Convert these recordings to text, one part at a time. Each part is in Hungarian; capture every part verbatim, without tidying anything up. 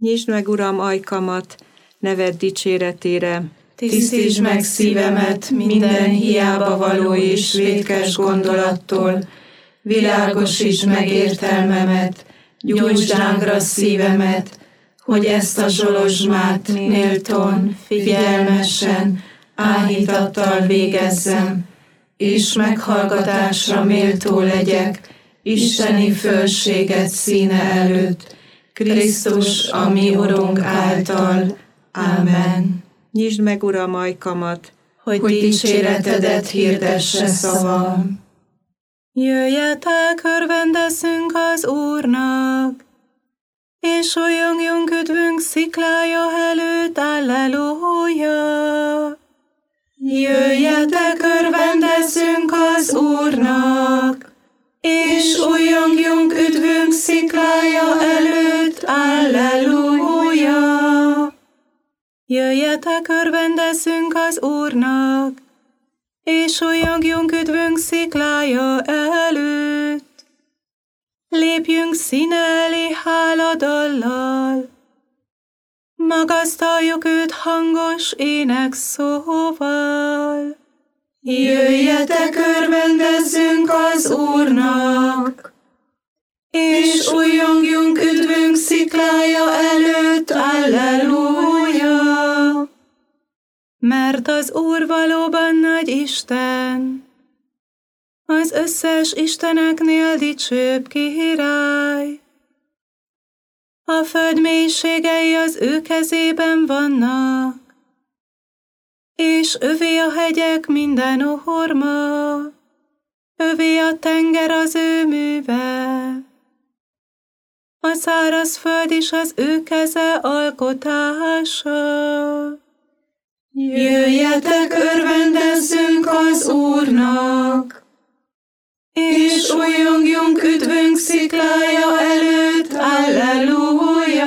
Nyisd meg, Uram, ajkamat, neved dicséretére. Tisztítsd meg szívemet minden hiába való és vétkes gondolattól. Világosítsd meg értelmemet, gyújtsd lángra szívemet, hogy ezt a zsolozsmát méltón, figyelmesen, áhítattal végezzem, és meghallgatásra méltó legyek isteni fölséget színe előtt, Krisztus, a mi Urunk által. Ámen. Nyisd meg, Uram, ajkamat, hogy dicséretedet hirdesse szavam. Jöjjetek, örvendezzünk az Úrnak, és olyanjunk üdvünk sziklája előtt, alleluja. Jöjjetek, örvendezzünk az Úrnak, és olyanjunk üdvünk sziklája előtt, alleluja. Jöjjetek, örvendezzünk az Úrnak, és olyanjunk üdvünk sziklája előtt. Lépjünk színe elé háladallal, magasztaljuk őt hangos ének szóval. Jöjjetek, örvendezzünk az Úrnak, és újjongjunk üdvünk sziklája előtt, alleluja. Mert az Úr valóban nagy Isten, az összes isteneknél dicsőbb király. A föld mélységei az ő kezében vannak, és övé a hegyek minden orma, övé a tenger az ő műve. A száraz föld is az ő keze alkotása. Jöjjetek, örvendezzünk az Úrnak, és újjongjunk üdvünk sziklája előtt, alleluja.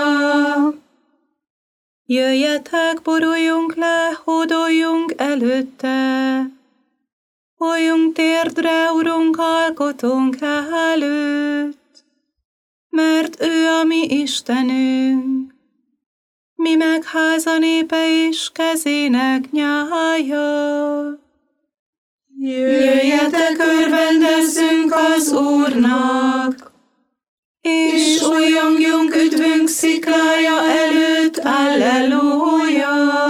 Jöjjetek, boruljunk le, hódoljunk előtte, halljunk térdre, Urunk, alkotónk előtt, mert ő a mi Istenünk, mi meg háza népe is kezének nyája. Jöjjetek, örvendezzünk az Úrnak, és újjongjunk üdvünk sziklája előtt, alleluja.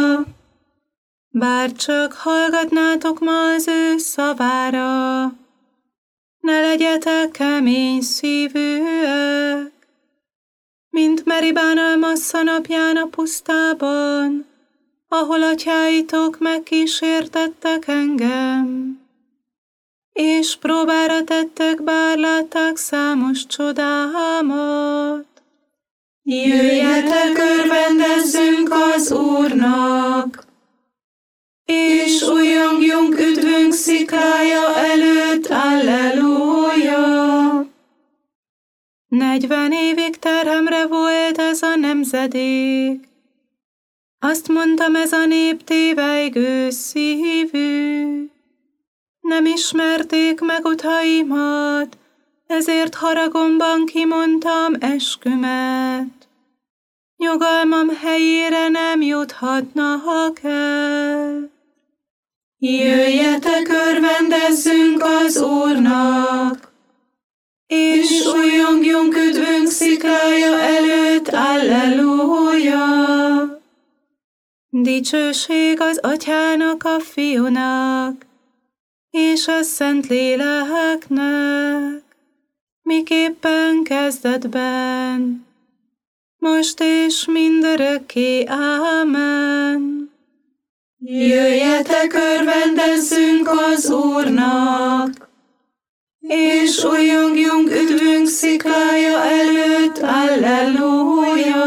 Bár csak hallgatnátok ma az ő szavára, ne legyetek kemény szívűek, mint Meribán Almassza napján a pusztában, ahol atyáitok megkísértettek engem, és próbára tettek, bár látták számos csodámat. Jöjjetek, örvendezzünk az Úrnak, és újjongjunk üdvünk sziklája előtt, alleluja. Negyven évig terhemre volt ez a nemzedék, azt mondtam, ez a nép tévejgő szívű. Nem ismerték meg utaimat, ezért haragomban kimondtam eskümet. Nyugalmam helyére nem juthatnak el. Jöjjetek, örvendezzünk az Úrnak, és újjongjunk üdvünk sziklája előtt, alleluja. Dicsőség az Atyának, a Fiúnak, és a Szentléleknek, miképpen kezdetben, most és mindörökké. Ámen. Jöjjetek, örvendezzünk az Úrnak, és újjongjunk üdvünk sziklája előtt, alleluja.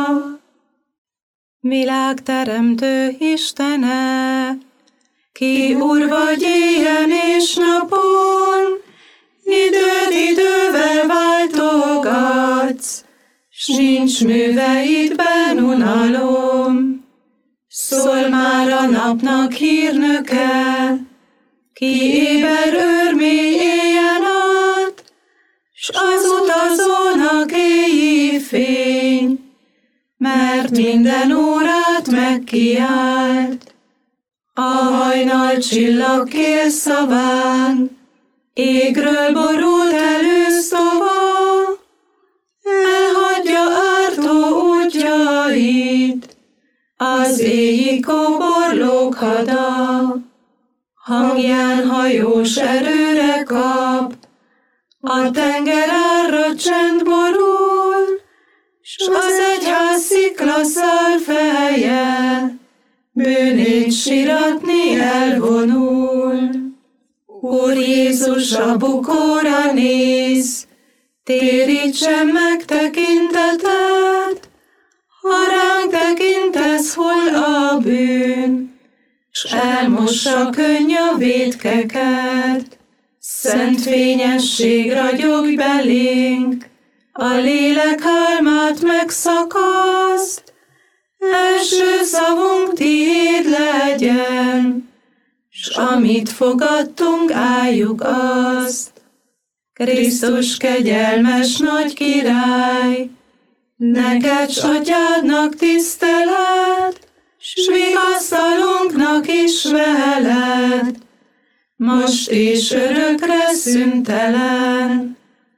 Világteremtő Istene, ki Úr vagy éjjel és napon, időt idővel váltogatsz, s nincs műveidben unalom. Szól már a napnak hírnöke, ki éber őrmély éjjel s az utazónak éjjé fény, mert mert minden órát megkiált. A hajnal csillag kérszaván, égről borult előszova, elhagyja ártó útjait, az éji kóborlók hada, hangján hajós erőre kap, a tenger árra csend borul, s az egyház sziklaszál feje, bűnét siratni elvonul. Úr Jézus, a bukóra néz, térítsen meg tekinteted, ha ránk tekintesz, hol a bűn, s elmossa könny a vétkeket. Szent fényesség ragyog belénk, a lélek álmát megszakaszt, első szavunk tiéd legyen, s amit fogadtunk, álljuk azt. Krisztus kegyelmes nagy király, neked s atyádnak tisztelet, s vigasztalunknak is veled, most és örökre szüntelen.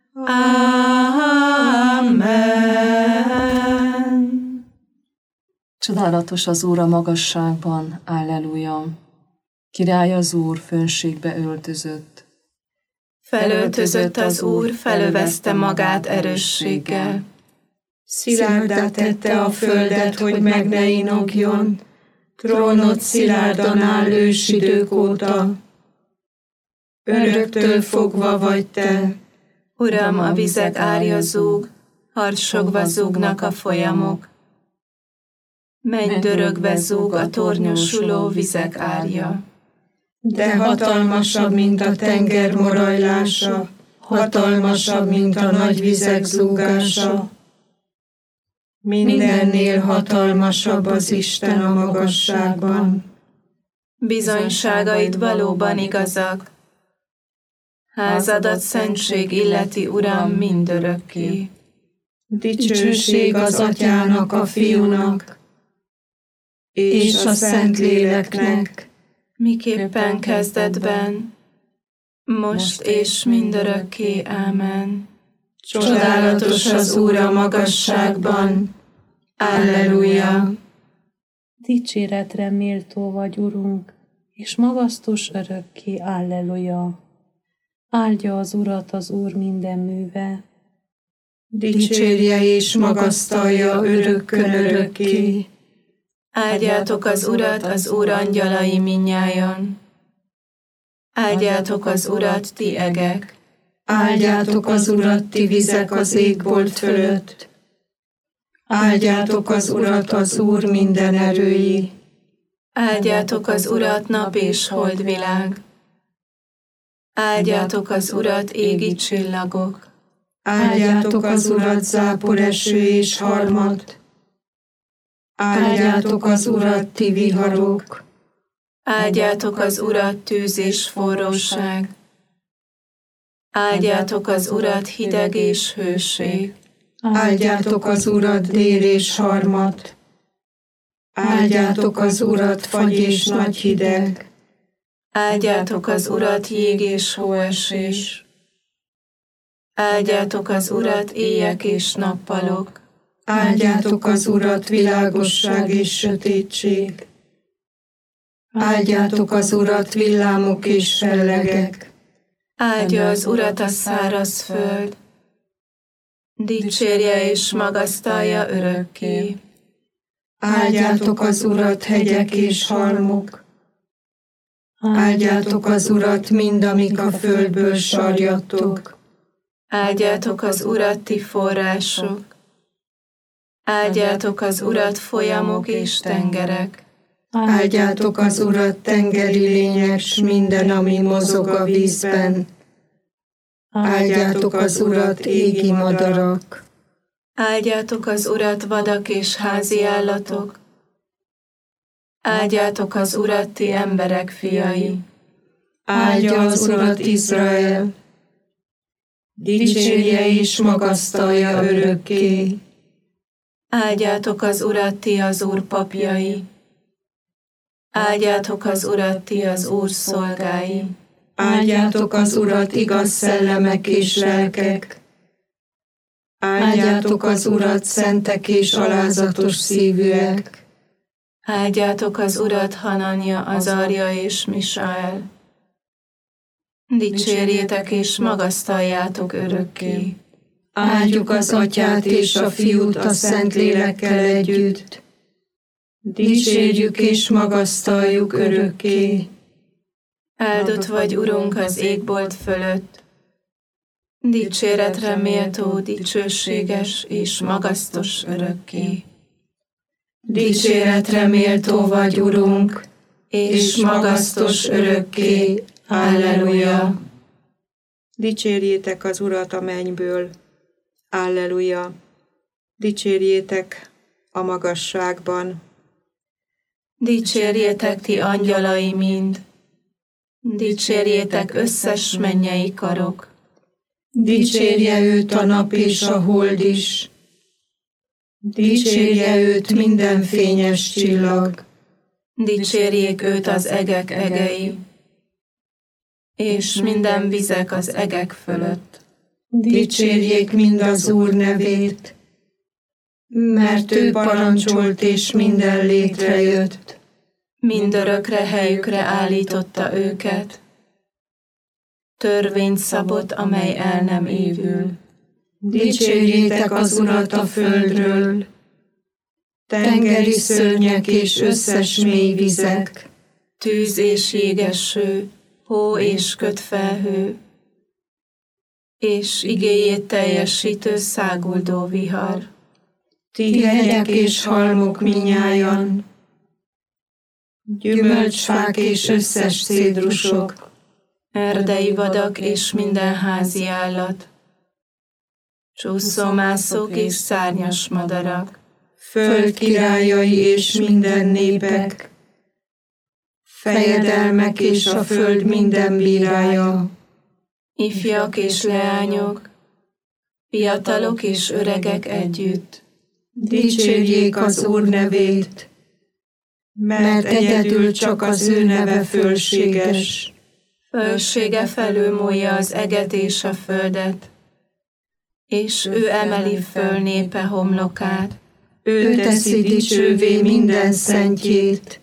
Ámen. Csodálatos az Úr a magasságban, alleluja! Király az Úr fönségbe öltözött. Felöltözött az Úr, felövezte magát erősséggel. Szilárdá tette a földet, hogy meg ne inogjon, trónod szilárdan áll ősidők óta. Öröktől fogva vagy te, Uram, a vizek árja zúg, harsogva zúgnak a folyamok. Mennydörögve zúg a tornyosuló vizek árja. de hatalmasabb, mint a tenger morajlása, hatalmasabb, mint a nagy vizek zúgása. Mindennél hatalmasabb az Isten a magasságban. Bizonyságaid valóban igazak. Házadat szentség illeti, Uram, mindörökké. Dicsőség az Atyának, a Fiúnak, és a Szentléleknek, miképpen kezdetben, most és mindörökké. Ámen. Csodálatos az Úr a magasságban. Alleluja! Dicséretre méltó vagy, Urunk, és magasztos örökké. Alleluja! Áldja az Urat az Úr minden műve. Dicsérje és magasztalja örökkön örökké. Áldjátok az Urat, az Úr angyalai minnyájan. Áldjátok az Urat, ti egek. Áldjátok az Urat, ti vizek az égbolt fölött. Áldjátok az Urat, az Úr minden erői. Áldjátok az Urat, nap és holdvilág. Áldjátok az Urat, égi csillagok. Áldjátok az Urat, záporeső és harmat. Áldjátok az Urat, ti viharok. Áldjátok az Urat, tűz és forróság. Áldjátok az Urat, hideg és hőség. Áldjátok az Urat, dél és harmat. Áldjátok az Urat, fagy és nagy hideg. Áldjátok az Urat, jég és hóesés. Áldjátok az Urat, éjek és nappalok. Áldjátok az Urat, világosság és sötétség. Áldjátok az Urat, villámok és fellegek. Áldja az Urat a száraz föld. Dicsérje és magasztalja örökké. Áldjátok az Urat, hegyek és halmok. Áldjátok az Urat, mind, amik a földből sarjadtok. Áldjátok az Urat, ti források. Áldjátok az Urat, folyamok és tengerek. Áldjátok az Urat, tengeri lények, s minden, ami mozog a vízben. Áldjátok az Urat, égi madarak. Áldjátok az Urat, vadak és házi állatok. Áldjátok az Urat, ti emberek fiai. Áldja az Urat Izrael. Dicsérje és magasztalja örökké. Áldjátok az Urat, ti az Úr papjai. Áldjátok az Urat, ti az Úr szolgái. Áldjátok az Urat, igaz szellemek és lelkek. Áldjátok az Urat, szentek és alázatos szívűek. Áldjátok az Urat, Hananja, Azarja és Misael. Dicsérjétek és magasztaljátok örökké. Áldjuk az Atyát és a Fiút a Szentlélekkel együtt. Dicsérjük és magasztaljuk örökké. Áldott vagy, Urunk, az égbolt fölött. Dicséretre méltó, dicsőséges és magasztos örökké. Dicséretre méltó vagy, Urunk, és magasztos örökké. Alleluja! Dicsérjétek az Urat a mennyből. Alleluja! Dicsérjétek a magasságban. Dicsérjétek ti angyalai mind. Dicsérjétek összes mennyei karok. Dicsérje őt a nap és a hold is. Dicsérje őt minden fényes csillag. Dicsérjék őt az egek egei, és minden vizek az egek fölött. Dicsérjék mind az Úr nevét, mert ő parancsolt és minden létrejött. Mindörökre helyükre állította őket. Törvényt szabott, amely el nem évül. Dicsérjétek az Urat a földről, tengeri szörnyek és összes mély vizek. Tűz és jégeső, hó és kötfelhő, és igéjét teljesítő száguldó vihar. Ti hegyek és halmok minnyájan, gyümölcsfák és összes cédrusok, erdei vadak és minden házi állat, csúszómászók és szárnyas madarak, föld királyai és minden népek, fejedelmek és a föld minden bírája, ifjak és leányok, fiatalok és öregek együtt. Dicsérjék az Úr nevét, mert egyedül csak az ő neve fölséges. Fölsége felülmúlja az eget és a földet, és ő emeli föl népe homlokát. Ő teszi dicsővé minden szentjét,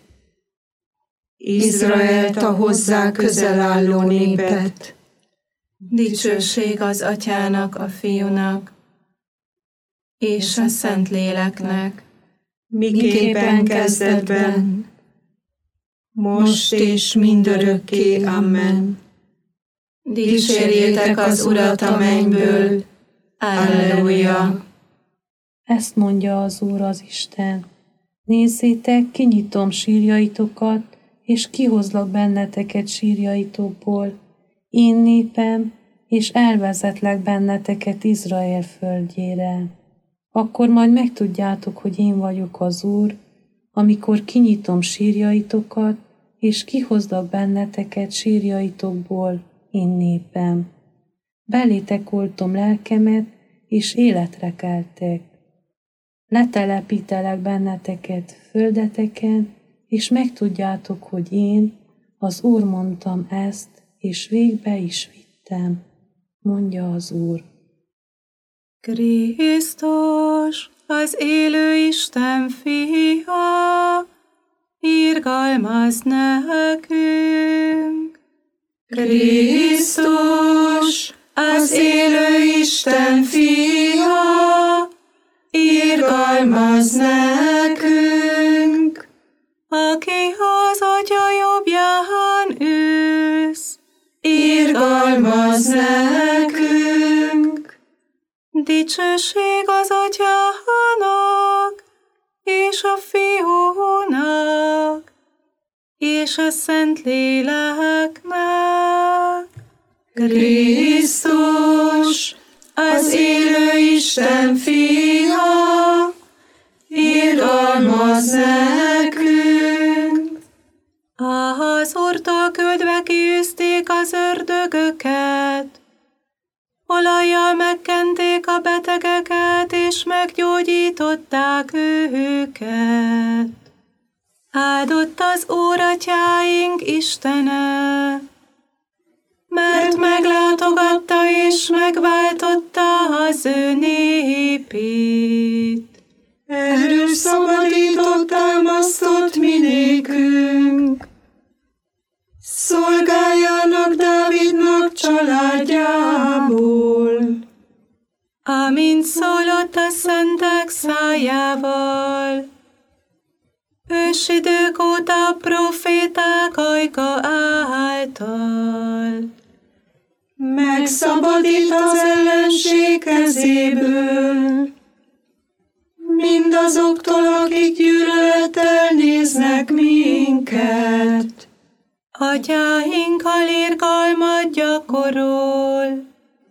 Izraelt a hozzá közel álló népet. Dicsőség az Atyának, a Fiúnak, és a Szentléleknek, miképpen kezdetben, most és mindörökké. Amen. Dicsérjétek az Urat a mennyből. Alleluja! Ezt mondja az Úr az Isten. Nézzétek, kinyitom sírjaitokat, és kihozlak benneteket sírjaitokból, én népem, és elvezetlek benneteket Izrael földjére. Akkor majd megtudjátok, hogy én vagyok az Úr, amikor kinyitom sírjaitokat, és kihozlak benneteket sírjaitokból, én népem. Belétek oltom lelkemet, és életre keltek. Letelepítelek benneteket földeteken, és megtudjátok, hogy én, az Úr mondtam ezt, és végbe is vittem, mondja az Úr. Krisztus, az élő Isten fia, irgalmaz nekünk. Krisztus, az élő Isten fia, irgalmaz nekünk. Aki az Atya jobbján ülsz, irgalmaz nekünk. Dicsőség az Atyának, és a Fiúnak, és a Szentléleknek. Krisztus, az élő Isten fia, irgalmaz nekünk. Az Úrtól küldve kiűzték az ördögöket, olajjal megkenték a betegeket, és meggyógyították szabadították őket. Áldott az Úr atyáink Istene, mert meglátogatta és megváltotta az ő népét. Erős szabadított támasztott mi nékünk, szolgájának Dávidnak családjából. Amint szólott a szentek szájával, ősidők óta a proféták ajka által. Megszabadít az ellenség kezéből, mindazoktól, akik gyűlölettel néznek minket. Atyáinkkal irgalmat gyakorol,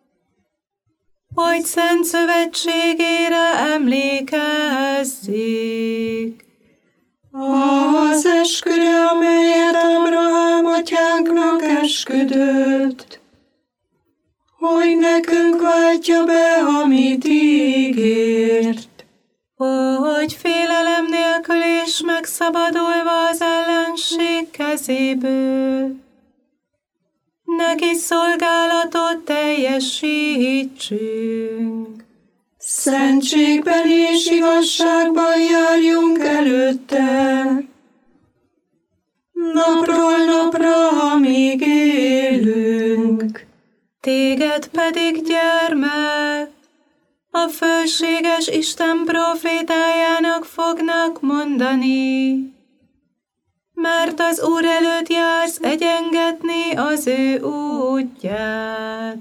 hogy szent szövetségére emlékezzék. Az esküre, amelyet Ábrahám atyánknak esküdött, hogy nekünk váltja be, amit ígért. Hogy félelem nélkül és megszabadulva az ellenség kezéből, neki szolgálatot teljesítsünk. Szentségben és igazságban járjunk előtte, napról napra, amíg élünk. Téged pedig, gyermek, a fölséges Isten profétájának fognak mondani, mert az Úr előtt jársz egyengetni az ő útját.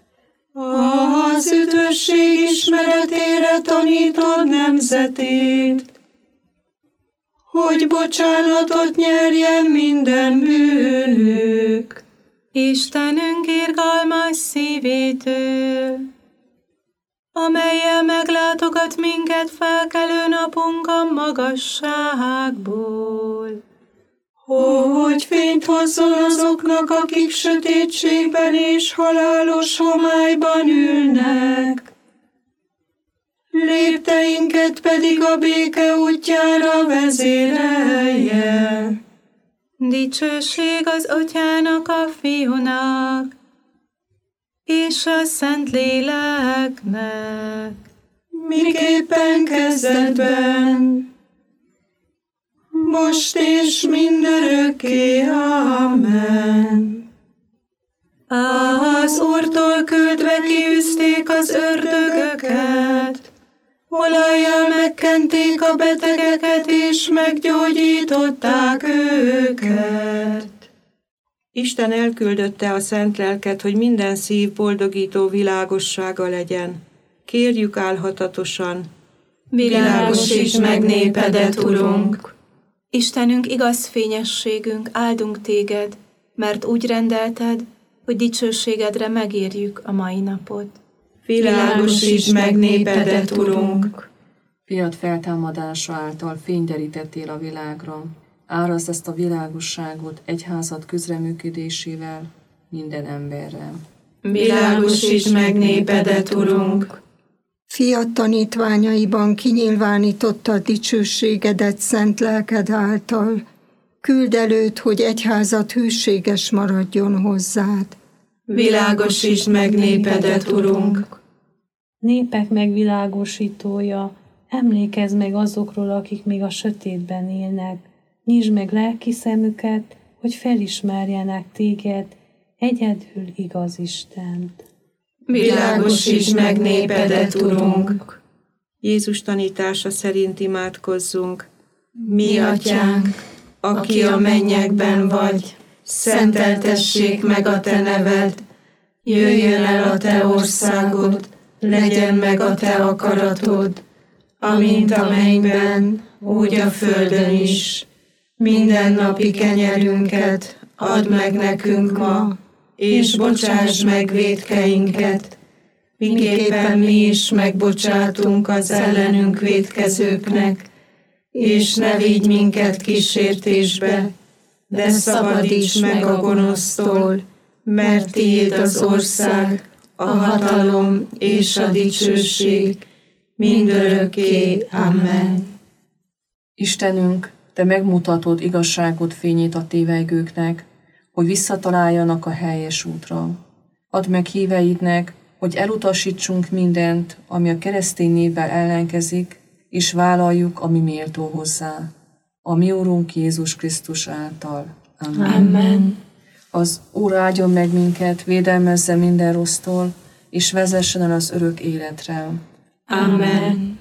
Az üdvösség ismeretére tanítod nemzetét, hogy bocsánatot nyerjen minden bűnük. Istenünk irgalmas szívétől, amellyel meglátogat minket felkelő napunkon magasságból. Hogy fényt hozzon azoknak, akik sötétségben és halálos homályban ülnek, lépteinket pedig a béke útjára vezérelje. Dicsőség az Atyának, a Fiúnak, és a Szentléleknek, miképpen kezdetben, most és mindörökké. Amen. Az Úrtól küldve kiűzték az ördögöket, olajjal megkenték a betegeket, és meggyógyították őket. Isten elküldötte a szent lelket, hogy minden szív boldogító világossága legyen. Kérjük álhatatosan. világosíts meg népedet, Urunk! Istenünk, igaz fényességünk, áldunk téged, mert úgy rendelted, hogy dicsőségedre megérjük a mai napot. Világosíts meg népedet, Urunk! Fiad feltámadása által fényderítettél a világra. Árazd ezt a világosságot egyházad közreműködésével minden emberre. Világosíts meg népedet, Urunk! Fiat tanítványaiban kinyilvánította a dicsőségedet szent lelked által. Küld előtt, hogy egyházad hűséges maradjon hozzád. Világosíts meg népedet, Urunk! Népek megvilágosítója, emlékezz meg azokról, akik még a sötétben élnek. Nyisd meg lelki szemüket, hogy felismerjenek téged, egyedül igaz Istent. Világosíts meg népedet, Urunk! Jézus tanítása szerint imádkozzunk. Mi atyánk, aki a mennyekben vagy, szenteltessék meg a te neved, jöjjön el a te országod, legyen meg a te akaratod, amint a mennyben, úgy a földön is. Mindennapi kenyerünket add meg nekünk ma, és bocsáss meg vétkeinket, miképpen mi is megbocsátunk az ellenünk vétkezőknek, és ne vigy minket kísértésbe, de szabadíts meg a gonosztól, mert tiéd az ország, a hatalom és a dicsőség mindörökké. Amen. Istenünk, Te megmutatod igazságod fényét a tévegőknek, hogy visszataláljanak a helyes útra. Add meg híveidnek, hogy elutasítsunk mindent, ami a keresztény névvel ellenkezik, és vállaljuk, ami méltó hozzá. A mi Úrunk Jézus Krisztus által. Amen. Amen. Az Úr áldjon meg minket, védelmezze minden rossztól, és vezessen el az örök életre. Amen.